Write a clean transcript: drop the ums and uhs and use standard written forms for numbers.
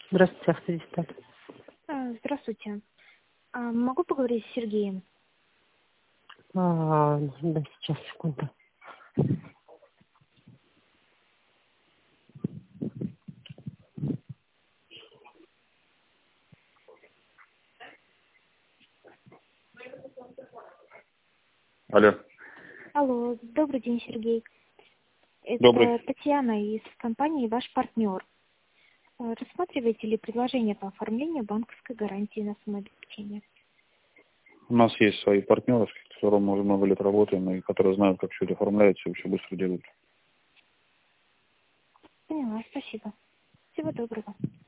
Здравствуйте, автодиспатч. Здравствуйте. Могу поговорить с Сергеем? Да, сейчас, секунду. Алло. Алло, добрый день, Сергей. Добрый. Это Татьяна из компании «Ваш партнер». Рассматриваете ли предложение по оформлению банковской гарантии на самообеспечение? У нас есть свои партнеры, с которыми мы уже много лет работаем, и которые знают, как все это оформляется, и все быстро делают. Поняла, спасибо. Всего доброго.